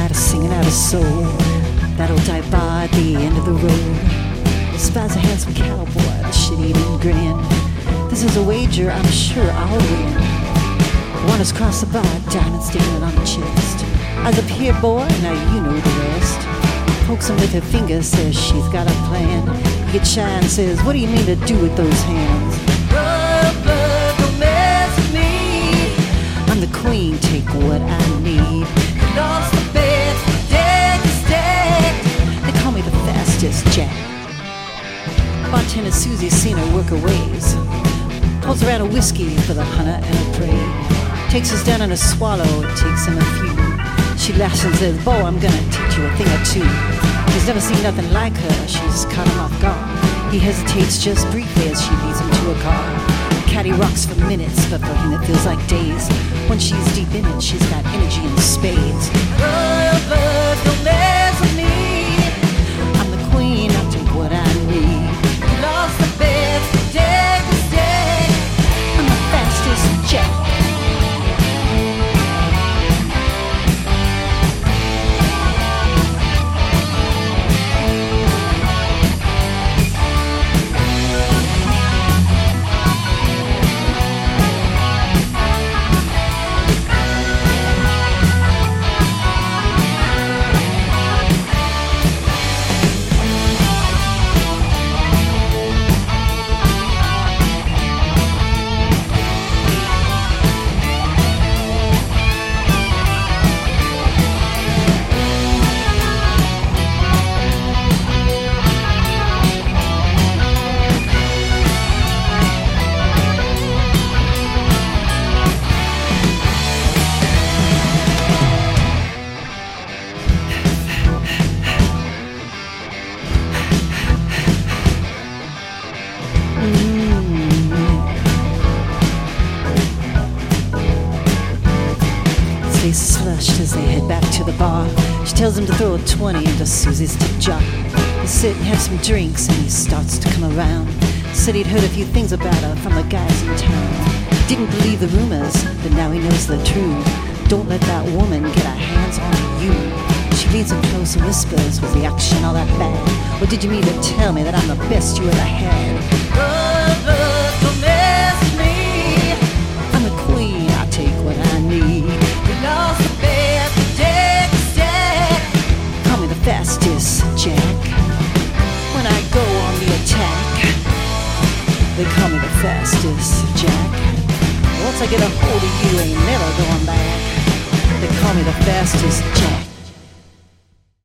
got a singing out of soul that'll die by the end of the road. Despise a handsome cowboy, the shit-eating grin. This is a wager I'm sure I'll win. One is cross the bar, diamond standing on the chest. Eyes up here, boy, now you know the rest. Pokes him with her finger, says she's got a plan. He gets shy and says, what do you mean to do with those hands? Rubber, don't mess with me. I'm the queen, take what I need. Lost the bet, dead to stay. They call me the fastest Jack. Bartender Susie's seen her work her ways. Pulls around a whiskey for the hunter and her prey. Takes us down in a swallow, it takes him a few. She laughs and says, "Bo, I'm gonna teach you a thing or two." He's never seen nothing like her, she's caught him off guard. He hesitates just briefly as she leads him to a car. Caddy rocks for minutes, but for him it feels like days. When she's deep in it, she's got energy in spades. Rubber, don't mess with me. I'm the queen, I'll take what I need. Lost the bet, dead to stay. I'm the fastest Jack. Faces flushed as they head back to the bar. She tells him to throw a 20 into Susie's tip jar. They sit and have some drinks and he starts to come around. Said he'd heard a few things about her from the guys in town. Didn't believe the rumors, but now he knows the truth. Don't let that woman get her hands on you. She leans him close and whispers, was the action all that bad? Or did you mean to tell me that I'm the best you ever had? Rubber, don't mess with me. I'm the queen, I take what I need. Lost the bet, dead to stay. Call me the fastest Jack. When I go on the attack, they call me the fastest Jack. Once I get a hold of you, ain't never going back. They call me the fastest Jack.